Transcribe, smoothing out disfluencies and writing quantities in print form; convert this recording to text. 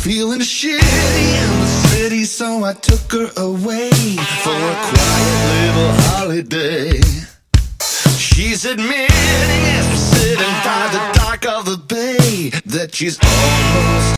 feeling shitty in the city, so I took her away for a quiet little holiday. She's admitting as we're sitting by the dock of the bay that she's almost